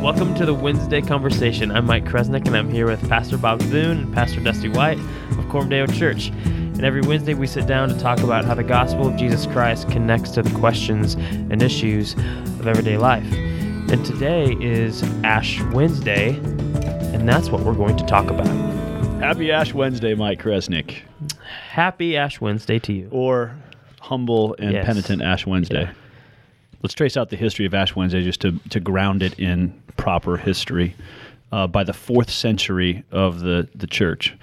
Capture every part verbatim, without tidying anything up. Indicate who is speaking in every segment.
Speaker 1: Welcome to the Wednesday Conversation. I'm Mike Kresnick, and I'm here with Pastor Bob Boone and Pastor Dusty White of Cormdale Church. And every Wednesday we sit down to talk about how the gospel of Jesus Christ connects to the questions and issues of everyday life. And today is Ash Wednesday, and that's what we're going to talk about.
Speaker 2: Happy Ash Wednesday, Mike Kresnick.
Speaker 1: Happy Ash Wednesday to you.
Speaker 2: Or humble and
Speaker 1: Yes.
Speaker 2: penitent Ash Wednesday.
Speaker 1: Yeah.
Speaker 2: Let's trace out the history of Ash Wednesday just to, to ground it in proper history. Uh, by the fourth century of the, the church,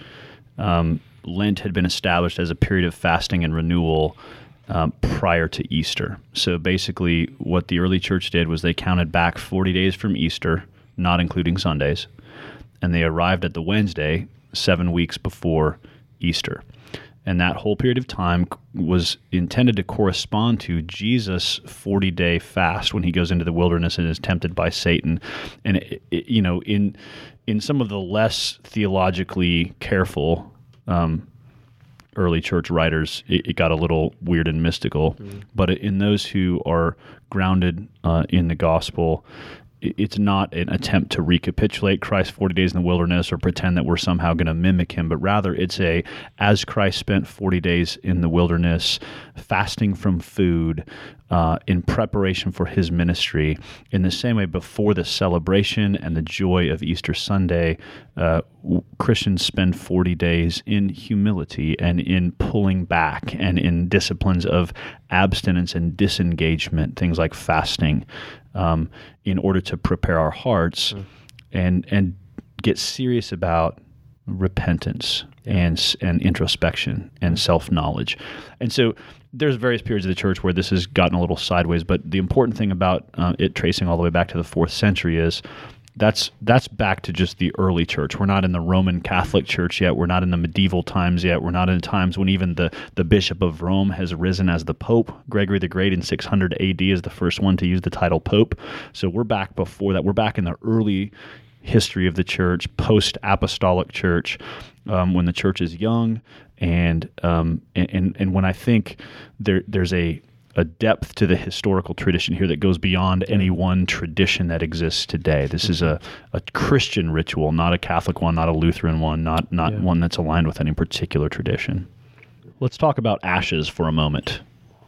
Speaker 2: um, Lent had been established as a period of fasting and renewal um, prior to Easter. So basically what the early church did was they counted back forty days from Easter, not including Sundays, and they arrived at the Wednesday seven weeks before Easter. And that whole period of time was intended to correspond to Jesus' forty-day fast when he goes into the wilderness and is tempted by Satan. And, it, it, you know, in in some of the less theologically careful um, early church writers, it, it got a little weird and mystical. Mm. But in those who are grounded uh, in the gospel, it's not an attempt to recapitulate Christ's forty days in the wilderness or pretend that we're somehow going to mimic him, but rather it's a, as Christ spent forty days in the wilderness, fasting from food, uh, in preparation for his ministry, in the same way before the celebration and the joy of Easter Sunday, uh, Christians spend forty days in humility and in pulling back and in disciplines of abstinence and disengagement, things like fasting, Um, in order to prepare our hearts mm. and and get serious about repentance yeah. and and introspection and mm. self-knowledge. And so there's various periods of the church where this has gotten a little sideways, but the important thing about uh, it tracing all the way back to the fourth century is That's that's back to just the early church. We're not in the Roman Catholic Church yet. We're not in the medieval times yet. We're not in times when even the, the Bishop of Rome has risen as the Pope. Gregory the Great in six hundred A D is the first one to use the title Pope. So we're back before that. We're back in the early history of the church, post-apostolic church, um, when the church is young, and um, and and when I think there there's a a depth to the historical tradition here that goes beyond any one tradition that exists today. This is a, a Christian ritual, not a Catholic one, not a Lutheran one, not not yeah. one that's aligned with any particular tradition. Let's talk about ashes for a moment.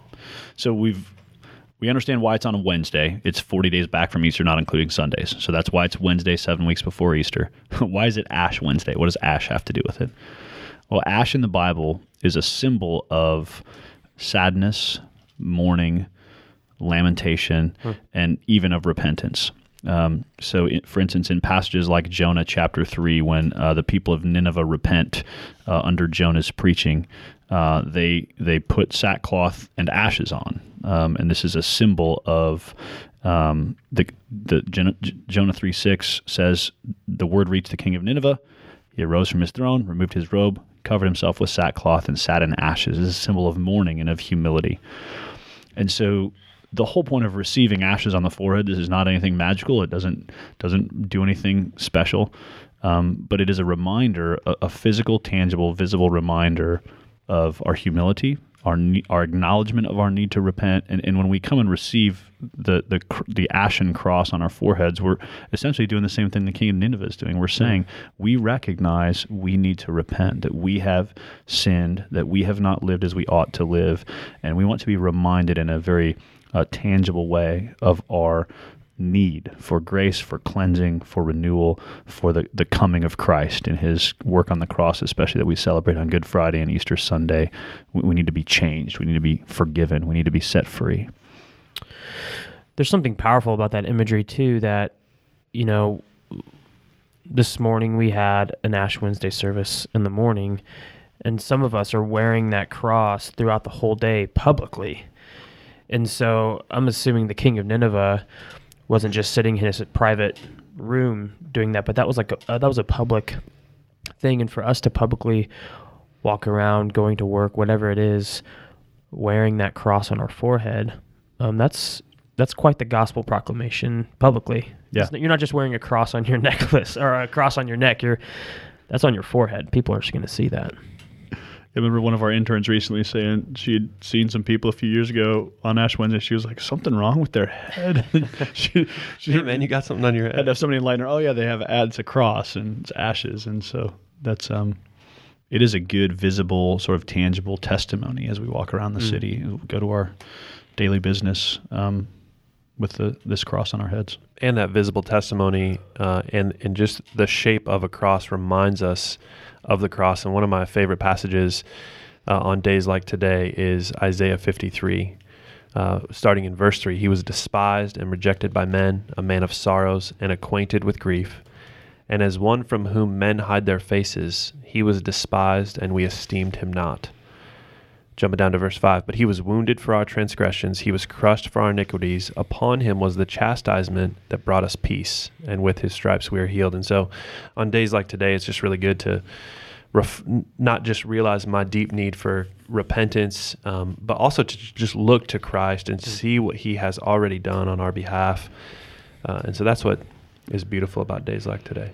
Speaker 2: So we've we understand why it's on a Wednesday. It's forty days back from Easter, not including Sundays. So that's why it's Wednesday, seven weeks before Easter. Why is it Ash Wednesday? What does ash have to do with it? Well, ash in the Bible is a symbol of sadness, mourning, lamentation, hmm. and even of repentance. Um, so, in, for instance, in passages like Jonah chapter three, when uh, the people of Nineveh repent uh, under Jonah's preaching, uh, they they put sackcloth and ashes on, um, and this is a symbol of um, the the Jonah, Jonah three six says the word reached the king of Nineveh. He arose from his throne, removed his robe, covered himself with sackcloth, and sat in ashes. This is a symbol of mourning and of humility. And so the whole point of receiving ashes on the forehead, this is not anything magical. It doesn't doesn't do anything special, um, but it is a reminder, a, a physical, tangible, visible reminder of our humility, our our acknowledgement of our need to repent. And, and when we come and receive the, the the ashen cross on our foreheads, we're essentially doing the same thing the king of Nineveh is doing. We're saying we recognize we need to repent, that we have sinned, that we have not lived as we ought to live, and we want to be reminded in a very uh, tangible way of our need for grace, for cleansing, for renewal, for the, the coming of Christ and his work on the cross, especially that we celebrate on Good Friday and Easter Sunday. We, we need to be changed. We need to be forgiven. We need to be set free.
Speaker 1: There's something powerful about that imagery too, that, you know, this morning we had an Ash Wednesday service in the morning, and some of us are wearing that cross throughout the whole day publicly. And so I'm assuming the king of Nineveh wasn't just sitting in his private room doing that, but that was like a, uh, that was a public thing. And for us to publicly walk around, going to work, whatever it is, wearing that cross on our forehead, um, that's that's quite the gospel proclamation publicly.
Speaker 2: Yeah.
Speaker 1: It's, you're not just wearing a cross on your necklace or a cross on your neck. You're that's on your forehead. People are just going to see that.
Speaker 2: I remember one of our interns recently saying she had seen some people a few years ago on Ash Wednesday. She was like, something wrong with their head. she, she,
Speaker 3: hey, man, you got something on your head.
Speaker 2: Had to have somebody enlighten her. Oh, yeah, they have ads a cross and it's ashes. And so that's, um, it is a good, visible, sort of tangible testimony as we walk around the mm. city, we go to our daily business um, with the, this cross on our heads.
Speaker 3: And that visible testimony uh, and, and just the shape of a cross reminds us of the cross. And one of my favorite passages uh, on days like today is Isaiah fifty-three, uh, starting in verse three. He was despised and rejected by men, a man of sorrows and acquainted with grief. And as one from whom men hide their faces, he was despised and we esteemed him not. Jumping down to verse five, but he was wounded for our transgressions, he was crushed for our iniquities. Upon him was the chastisement that brought us peace, and with his stripes we are healed. And so on days like today, it's just really good to ref- not just realize my deep need for repentance, um, but also to just look to Christ and see what he has already done on our behalf. Uh, and so that's what is beautiful about days like today.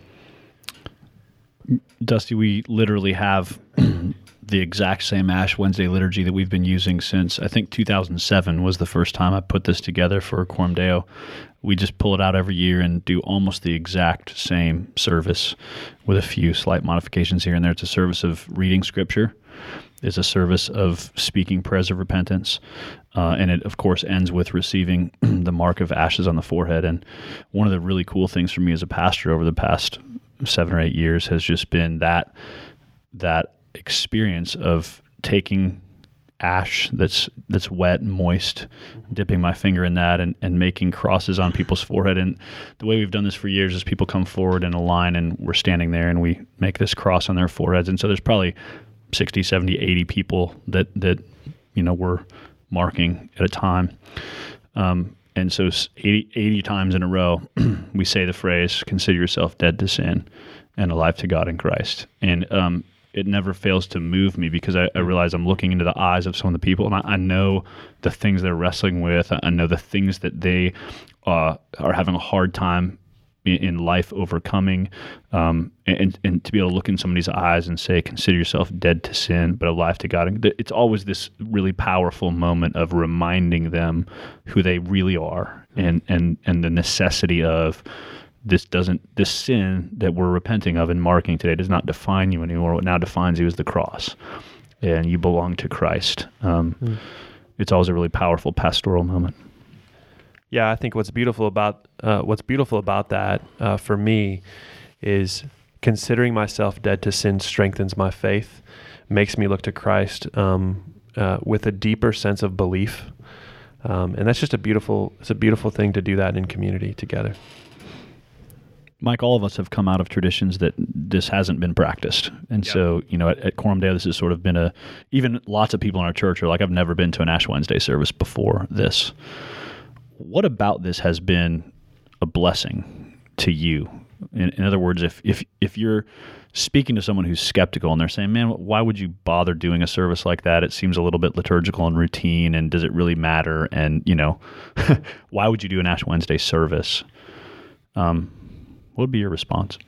Speaker 2: Dusty, we literally have the exact same Ash Wednesday liturgy that we've been using since, I think two thousand seven was the first time I put this together for Coram Deo. We just pull it out every year and do almost the exact same service with a few slight modifications here and there. It's a service of reading Scripture. It's a service of speaking prayers of repentance. Uh, and it, of course, ends with receiving the mark of ashes on the forehead. And one of the really cool things for me as a pastor over the past seven or eight years has just been that that experience of taking ash that's that's wet and moist, dipping my finger in that and, and making crosses on people's forehead. And the way we've done this for years is people come forward in a line and we're standing there and we make this cross on their foreheads. And so there's probably sixty, seventy, eighty people that, that you know, we're marking at a time. Um, and so eighty, eighty times in a row, we say the phrase, consider yourself dead to sin and alive to God in Christ. And um, it never fails to move me because I, I realize I'm looking into the eyes of some of the people, and I, I know the things they're wrestling with. I know the things that they uh, are having a hard time in, in life overcoming. Um, and, and to be able to look in somebody's eyes and say, consider yourself dead to sin, but alive to God. It's always this really powerful moment of reminding them who they really are and, and, and the necessity of This doesn't, this sin that we're repenting of and marking today does not define you anymore. What now defines you is the cross, and you belong to Christ. Um, mm. It's always a really powerful pastoral moment.
Speaker 3: Yeah, I think what's beautiful about uh, what's beautiful about that uh, for me is considering myself dead to sin strengthens my faith, makes me look to Christ um, uh, with a deeper sense of belief, um, and that's just a beautiful. It's a beautiful thing to do that in community together.
Speaker 2: Mike, all of us have come out of traditions that this hasn't been practiced. And yep. so, you know, at, at Coram Deo, this has sort of been a, even lots of people in our church are like, I've never been to an Ash Wednesday service before this. What about this has been a blessing to you? In, in other words, if, if, if you're speaking to someone who's skeptical and they're saying, man, why would you bother doing a service like that? It seems a little bit liturgical and routine, and does it really matter? And, you know, why would you do an Ash Wednesday service? Um, What would be your response?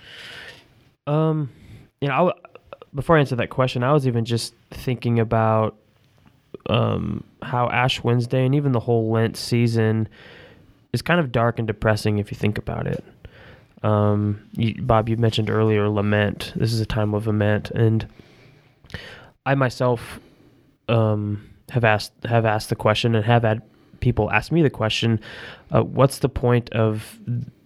Speaker 1: Um, you know, I w- before I answer that question, I was even just thinking about um, how Ash Wednesday and even the whole Lent season is kind of dark and depressing if you think about it. Um, you, Bob, you mentioned earlier lament. This is a time of lament, and I myself um, have asked have asked the question and have had people ask me the question: uh, what's the point of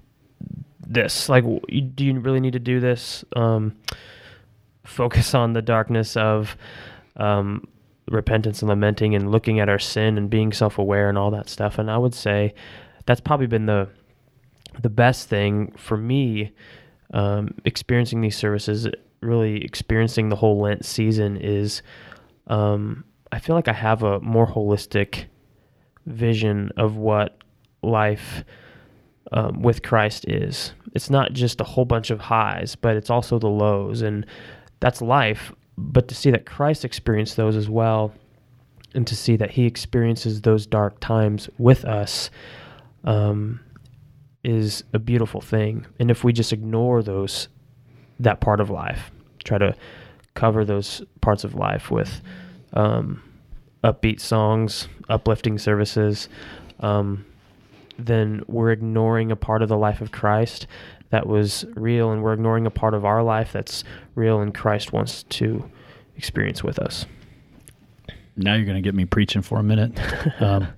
Speaker 1: this? Like, do you really need to do this? Um, focus on the darkness of um, repentance and lamenting and looking at our sin and being self-aware and all that stuff. And I would say that's probably been the the best thing for me, um, experiencing these services, really experiencing the whole Lent season is um, I feel like I have a more holistic vision of what life Um, with Christ is. It's not just a whole bunch of highs, but it's also the lows, and that's life. But to see that Christ experienced those as well, and to see that he experiences those dark times with us, um, is a beautiful thing. And if we just ignore those, that part of life, try to cover those parts of life with um, upbeat songs, uplifting services, um, then we're ignoring a part of the life of Christ that was real, and we're ignoring a part of our life that's real and Christ wants to experience with us.
Speaker 2: Now you're going to get me preaching for a minute. Um,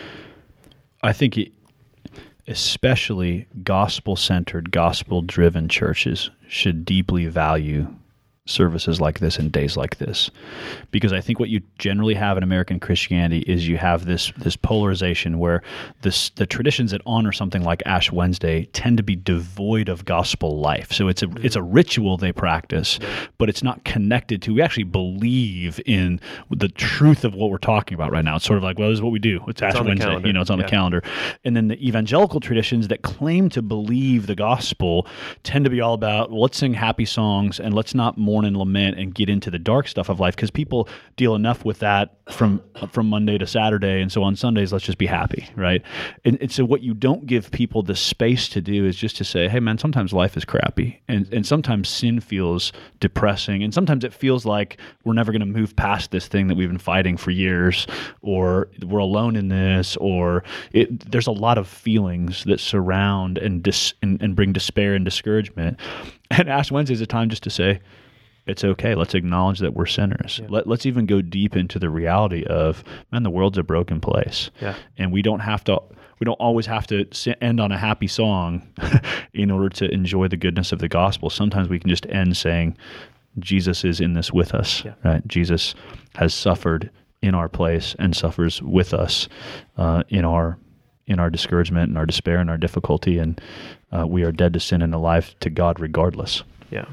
Speaker 2: I think it, especially gospel-centered, gospel-driven churches should deeply value services like this and days like this, because I think what you generally have in American Christianity is you have this this polarization where this the traditions that honor something like Ash Wednesday tend to be devoid of gospel life. So it's a it's a ritual they practice, but it's not connected to. We actually believe in the truth of what we're talking about right now. It's sort of like, well, this is what we do. It's, it's Ash Wednesday. You know, it's on yeah. the calendar. And then the evangelical traditions that claim to believe the gospel tend to be all about, well, let's sing happy songs and let's not mourn and lament and get into the dark stuff of life, because people deal enough with that from from Monday to Saturday, and so on Sundays let's just be happy, right? And, and so what you don't give people the space to do is just to say, hey man, sometimes life is crappy, and and sometimes sin feels depressing, and sometimes it feels like we're never going to move past this thing that we've been fighting for years, or we're alone in this, or it, there's a lot of feelings that surround and dis, and, and bring despair and discouragement. And Ash Wednesday is a time just to say, it's okay. Let's acknowledge that we're sinners. Yeah. Let, let's even go deep into the reality of, man, the world's a broken place.
Speaker 1: Yeah.
Speaker 2: And we don't have to, we don't always have to end on a happy song in order to enjoy the goodness of the gospel. Sometimes we can just end saying, Jesus is in this with us, yeah. right? Jesus has suffered in our place and suffers with us uh, in our in our discouragement and our despair and our difficulty, and uh, we are dead to sin and alive to God regardless.
Speaker 1: Yeah.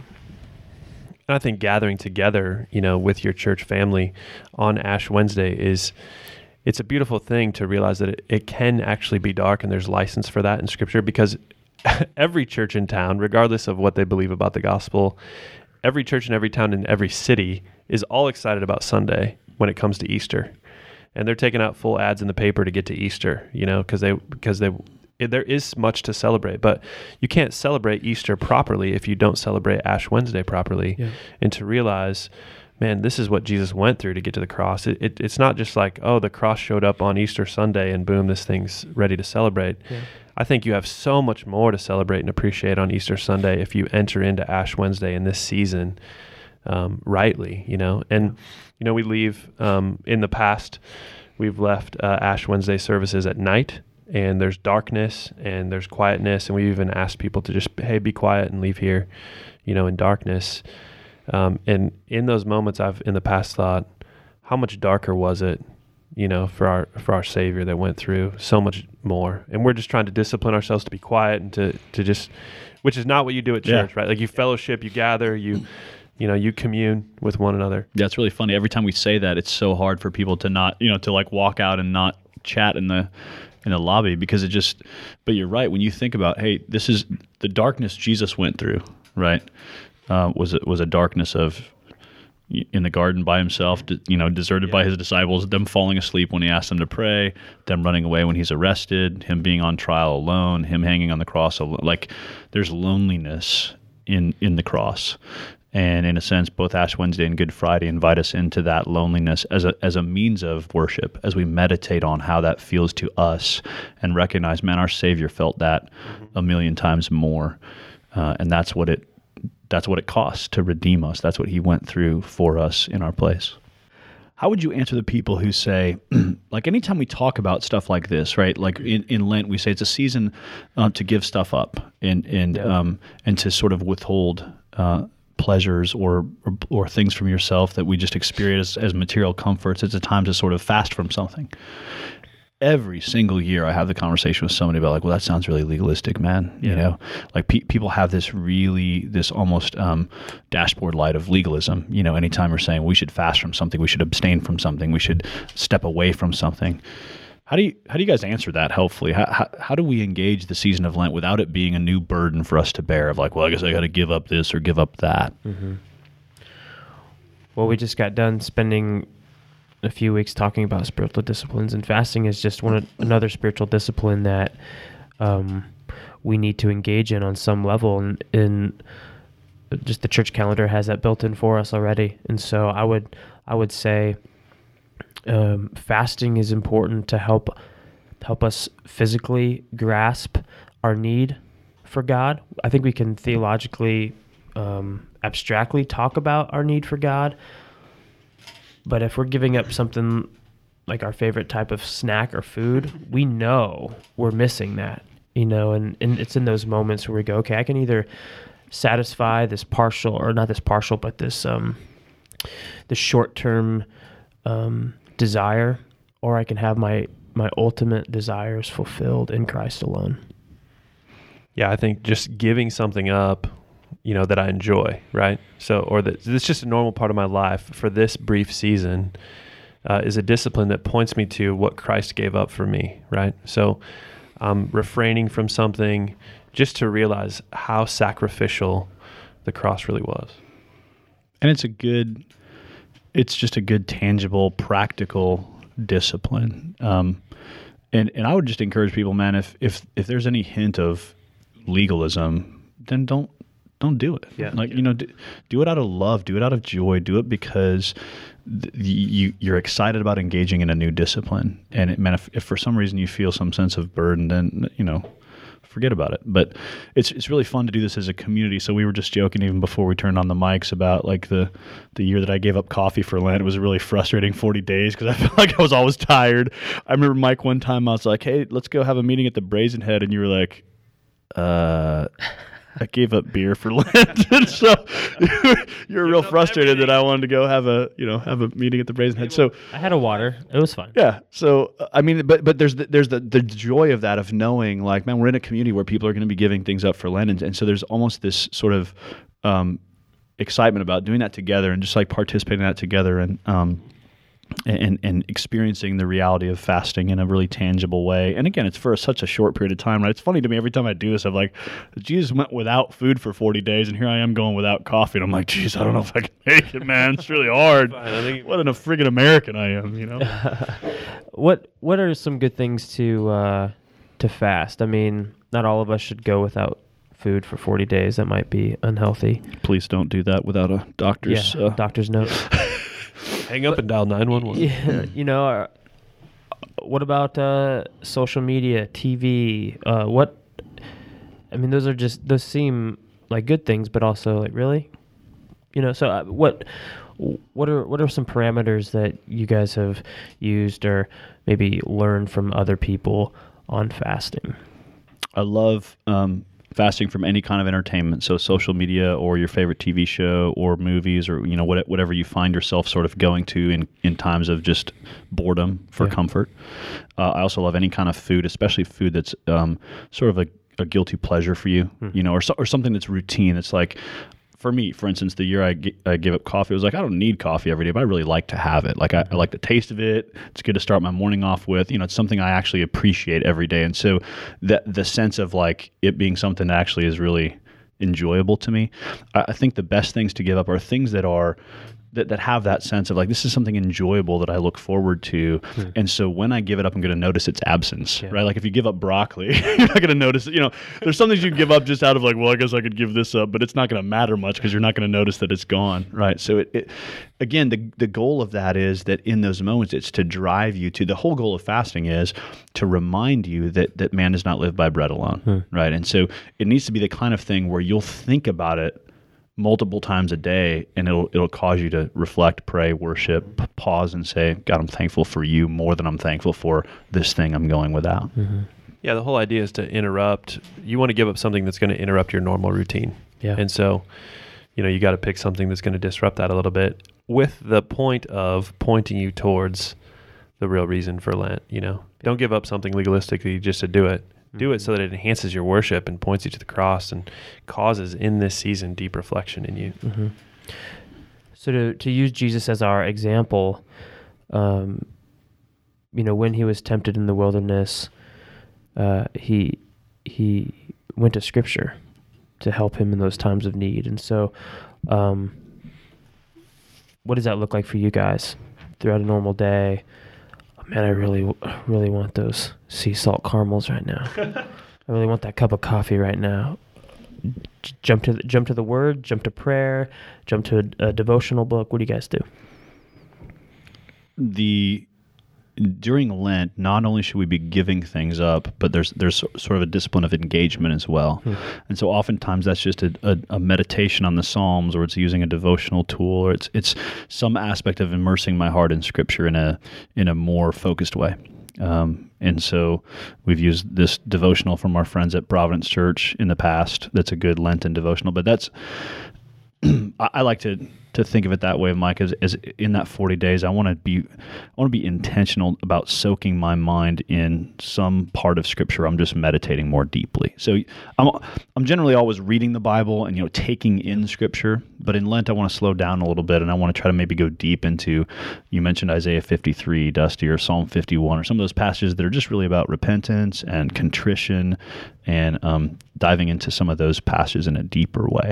Speaker 3: And I think gathering together, you know, with your church family on Ash Wednesday is, it's a beautiful thing to realize that it, it can actually be dark, and there's license for that in Scripture, because every church in town, regardless of what they believe about the gospel, every church in every town in every city is all excited about Sunday when it comes to Easter. And they're taking out full ads in the paper to get to Easter, you know, because they, because they, there is much to celebrate, but you can't celebrate Easter properly if you don't celebrate Ash Wednesday properly. Yeah. And to realize, man, this is what Jesus went through to get to the cross. It, it, it's not just like, oh, the cross showed up on Easter Sunday and boom, this thing's ready to celebrate. Yeah. I think you have so much more to celebrate and appreciate on Easter Sunday if you enter into Ash Wednesday in this season um, rightly, you know. And, you know, we leave, um, in the past, we've left uh, Ash Wednesday services at night, and there's darkness and there's quietness, and we even asked people to just, hey, be quiet and leave here, you know, in darkness. Um, and in those moments, I've in the past thought, how much darker was it, you know, for our for our Savior that went through so much more. And we're just trying to discipline ourselves to be quiet and to to just, which is not what you do at church, yeah. right? Like you fellowship, you gather, you. You know, you commune with one another.
Speaker 2: Yeah, it's really funny. Every time we say that, it's so hard for people to not, you know, to like walk out and not chat in the in the lobby, because it just, but you're right. When you think about, hey, this is the darkness Jesus went through, right? Uh, was it was a darkness of in the garden by himself, you know, deserted yeah. by his disciples, them falling asleep when he asked them to pray, them running away when he's arrested, him being on trial alone, him hanging on the cross alone. Like there's loneliness in in the cross. And in a sense, both Ash Wednesday and Good Friday invite us into that loneliness as a as a means of worship, as we meditate on how that feels to us and recognize, man, our Savior felt that mm-hmm. a million times more, uh, and that's what it that's what it costs to redeem us. That's what He went through for us in our place. How would you answer the people who say, like anytime we talk about stuff like this, right? Like in, in Lent, we say it's a season uh, to give stuff up and and yeah. um, and to sort of withhold Uh, pleasures or, or or things from yourself that we just experience as, as material comforts. It's a time to sort of fast from something. Every single year I have the conversation with somebody about like, well, that sounds really legalistic, man. You yeah. know, like pe- people have this really, this almost um, dashboard light of legalism. You know, anytime we're saying we should fast from something, we should abstain from something, we should step away from something. How do you how do you guys answer that helpfully? How, how how do we engage the season of Lent without it being a new burden for us to bear of like, well, I guess I got to give up this or give up that?
Speaker 1: Mm-hmm. Well, we just got done spending a few weeks talking about spiritual disciplines, and fasting is just one of, another spiritual discipline that um, we need to engage in on some level. And, and just the church calendar has that built in for us already. And so I would I would say um, fasting is important to help help us physically grasp our need for God. I think we can theologically, um, abstractly talk about our need for God, but if we're giving up something like our favorite type of snack or food, we know we're missing that, you know, and, and it's in those moments where we go, okay, I can either satisfy this partial, or not this partial, but this um, this short-term um, desire, or I can have my my ultimate desires fulfilled in Christ alone.
Speaker 3: Yeah, I think just giving something up, you know, that I enjoy, right? So, or that it's just a normal part of my life for this brief season, uh, is a discipline that points me to what Christ gave up for me, right? So I'm refraining from something just to realize how sacrificial the cross really was.
Speaker 2: And it's a good, it's just a good, tangible, practical discipline. Um, and, and I would just encourage people, man, if, if, if there's any hint of legalism, then don't, don't do it.
Speaker 3: Yeah.
Speaker 2: Like,
Speaker 3: yeah.
Speaker 2: you know, do, do it out of love, do it out of joy, do it because th- you, you're excited about engaging in a new discipline. And it, man, if, if for some reason you feel some sense of burden, then, you know, forget about it. But it's it's really fun to do this as a community. So we were just joking even before we turned on the mics about like the the year that I gave up coffee for Lent. It was a really frustrating forty days because I felt like I was always tired. I remember, Mike, one time I was like, hey, let's go have a meeting at the Brazen Head. And you were like, uh... I gave up beer for Lent, and so you're real frustrated that I wanted to go have a you know have a meeting at the Brazen Head. So
Speaker 1: I had a water; it was fine.
Speaker 2: yeah. So I mean, but but there's the, there's the the joy of that, of knowing like, man, we're in a community where people are going to be giving things up for Lent, and, and so there's almost this sort of um, excitement about doing that together and just like participating in that together, and um, and and experiencing the reality of fasting in a really tangible way. And again, it's for such a short period of time, right? It's funny to me every time I do this, I'm like, Jesus went without food for forty days, and here I am going without coffee. And I'm like, geez, I don't know if I can make it, man. It's really hard. What an a friggin' American I am, you know?
Speaker 1: What What are some good things to uh, to fast? I mean, not all of us should go without food for forty days. That might be unhealthy.
Speaker 2: Please don't do that without a doctor's
Speaker 1: yeah,
Speaker 2: uh,
Speaker 1: doctor's note.
Speaker 3: Hang up and dial nine one one.
Speaker 1: Yeah, you know, uh, what about uh, social media, T V? Uh, what? I mean, those are just those seem like good things, but also like really, you know. So uh, what? What are what are some parameters that you guys have used or maybe learned from other people on fasting?
Speaker 2: I love um, fasting from any kind of entertainment, so social media or your favorite T V show or movies or you know what, whatever you find yourself sort of going to in, in times of just boredom for
Speaker 1: Yeah.
Speaker 2: comfort. Uh, I also love any kind of food, especially food that's um, sort of a, a guilty pleasure for you,
Speaker 1: Hmm.
Speaker 2: you know, or so, or something that's routine. It's like, for me, for instance, the year I, g- I gave up coffee, it was like, I don't need coffee every day, but I really like to have it. Like, I, I like the taste of it. It's good to start my morning off with. You know, it's something I actually appreciate every day. And so the, the sense of, like, it being something that actually is really enjoyable to me, I, I think the best things to give up are things that are that, that have that sense of, like, this is something enjoyable that I look forward to.
Speaker 1: Hmm.
Speaker 2: And so when I give it up, I'm going to notice its absence,
Speaker 1: Yeah.
Speaker 2: right? Like, if you give up broccoli, you're not going to notice it. You know, there's some things you give up just out of like, well, I guess I could give this up, but it's not going to matter much because you're not going to notice that it's gone, right? So it, it again, the the goal of that is that in those moments, it's to drive you to, the whole goal of fasting is to remind you that that man does not live by bread alone,
Speaker 1: Hmm.
Speaker 2: right? And so it needs to be the kind of thing where you'll think about it multiple times a day, and it'll it'll cause you to reflect, pray, worship, p- pause, and say, God, I'm thankful for you more than I'm thankful for this thing I'm going without.
Speaker 1: Mm-hmm.
Speaker 3: Yeah, the whole idea is to interrupt. You want to give up something that's going to interrupt your normal routine.
Speaker 1: Yeah.
Speaker 3: And so, you know, you got to pick something that's going to disrupt that a little bit with the point of pointing you towards the real reason for Lent, you know. Don't give up something legalistically just to do it. Do it so that it enhances your worship and points you to the cross and causes in this season deep reflection in you.
Speaker 1: Mm-hmm. So to to use Jesus as our example, um, you know, when he was tempted in the wilderness, uh, he he went to Scripture to help him in those times of need. And so, um, what does that look like for you guys throughout a normal day? Oh, man, I really really want those sea salt caramels right now. I really want that cup of coffee right now. j- jump to the, jump to the Word, jump to prayer, jump to a, a devotional book? What do you guys do?
Speaker 2: The during Lent, not only should we be giving things up, but there's there's sort of a discipline of engagement as well. Hmm. And so oftentimes that's just a, a, a meditation on the Psalms, or it's using a devotional tool, or it's it's some aspect of immersing my heart in Scripture in a in a more focused way. Um, and so we've used this devotional from our friends at Providence Church in the past. That's a good Lenten devotional, but that's I, I like to to think of it that way, Mike, as, as in that forty days, I want to be, I want to be intentional about soaking my mind in some part of Scripture. I'm just meditating more deeply. So I'm, I'm generally always reading the Bible and, you know, taking in Scripture, but in Lent, I want to slow down a little bit, and I want to try to maybe go deep into, you mentioned Isaiah fifty-three, Dusty, or Psalm fifty-one, or some of those passages that are just really about repentance and contrition, and um, diving into some of those passages in a deeper way.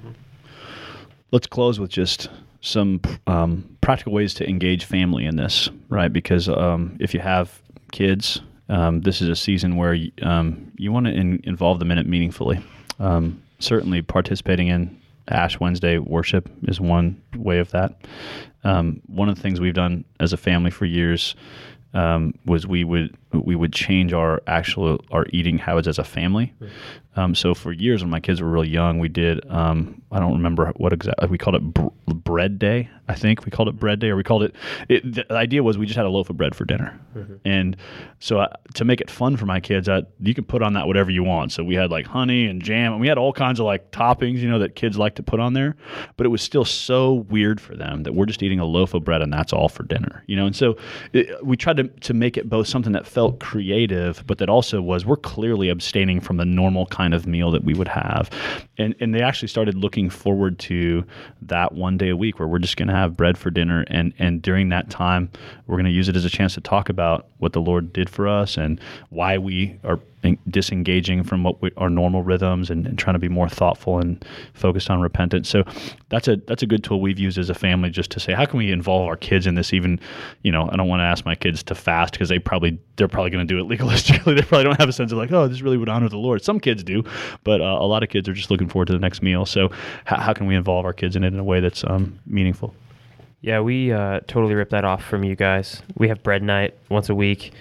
Speaker 2: Let's close with just some um, practical ways to engage family in this, right? Because um, if you have kids, um, this is a season where you, um, you want to in, involve them in it meaningfully. Um, certainly participating in Ash Wednesday worship is one way of that. Um, one of the things we've done as a family for years um, was we would we would change our actual our eating habits as a family. Um, so for years, when my kids were really young, we did, um, I don't remember what exactly, we called it br- bread day, I think. We called it bread day, or we called it, it the idea was we just had a loaf of bread for dinner. Mm-hmm. And so uh, to make it fun for my kids, I, you can put on that whatever you want. So we had like honey and jam, and we had all kinds of like toppings, you know, that kids like to put on there. But it was still so weird for them that we're just eating a loaf of bread and that's all for dinner, you know? And so it, we tried to, to make it both something that felt creative, but that also was, we're clearly abstaining from the normal kind of meal that we would have. And and they actually started looking forward to that one day a week where we're just going to have bread for dinner. And, and during that time, we're going to use it as a chance to talk about what the Lord did for us and why we are disengaging from what we, our normal rhythms, and, and trying to be more thoughtful and focused on repentance. So that's a that's a good tool we've used as a family, just to say, how can we involve our kids in this? Even, you know, I don't want to ask my kids to fast because they probably they're probably going to do it legalistically. They probably don't have a sense of like, oh, this really would honor the Lord. Some kids do, but uh, a lot of kids are just looking forward to the next meal. So how, how can we involve our kids in it in a way that's um, meaningful?
Speaker 1: Yeah, we uh, totally ripped that off from you guys. We have bread night once a week.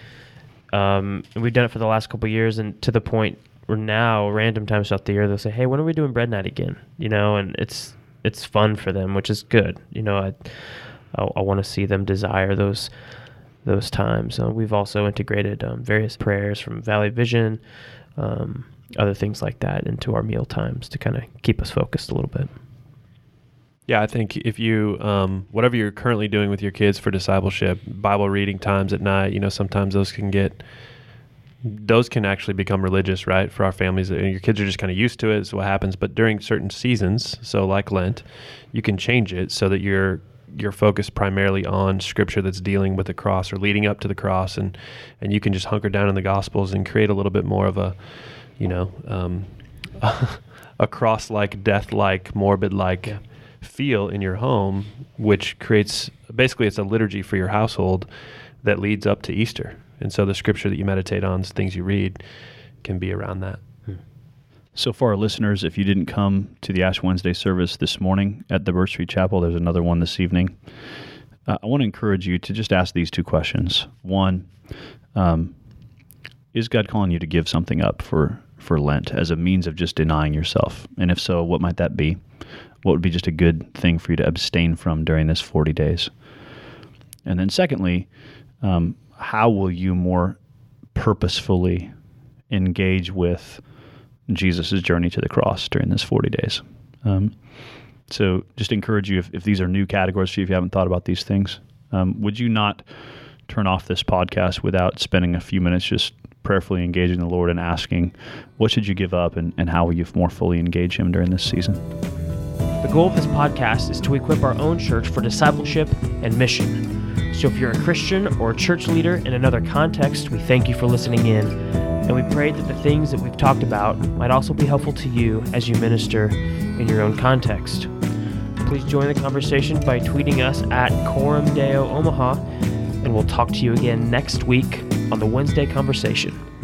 Speaker 1: Um, and we've done it for the last couple of years, and to the point where now, random times throughout the year, they'll say, "Hey, when are we doing bread night again?" You know, and it's it's fun for them, which is good. You know, I I, I want to see them desire those those times. Uh, we've also integrated um, various prayers from Valley Vision, um, other things like that, into our meal times to kind of keep us focused a little bit.
Speaker 3: Yeah, I think if you, um, whatever you're currently doing with your kids for discipleship, Bible reading times at night, you know, sometimes those can get, those can actually become religious, right? For our families, your kids are just kind of used to it, is what happens. But during certain seasons, so like Lent, you can change it so that you're you're focused primarily on Scripture that's dealing with the cross or leading up to the cross, and and you can just hunker down in the Gospels and create a little bit more of a, you know, um, a cross-like, death-like, morbid-like. Yeah. Feel in your home, which creates, basically it's a liturgy for your household that leads up to Easter. And so the Scripture that you meditate on, things you read, can be around that. Hmm.
Speaker 2: So for our listeners, if you didn't come to the Ash Wednesday service this morning at the Birch Street Chapel, there's another one this evening. Uh, I want to encourage you to just ask these two questions. One, um, is God calling you to give something up for, for Lent as a means of just denying yourself? And if so, what might that be? What would be just a good thing for you to abstain from during this forty days? And then secondly, um, how will you more purposefully engage with Jesus' journey to the cross during this forty days? Um, so just encourage you, if, if these are new categories for you, if you haven't thought about these things, um, would you not turn off this podcast without spending a few minutes just prayerfully engaging the Lord and asking, what should you give up, and, and how will you more fully engage Him during this season?
Speaker 1: The goal of this podcast is to equip our own church for discipleship and mission. So if you're a Christian or a church leader in another context, we thank you for listening in, and we pray that the things that we've talked about might also be helpful to you as you minister in your own context. Please join the conversation by tweeting us at Coram Deo Omaha, and we'll talk to you again next week on the Wednesday Conversation.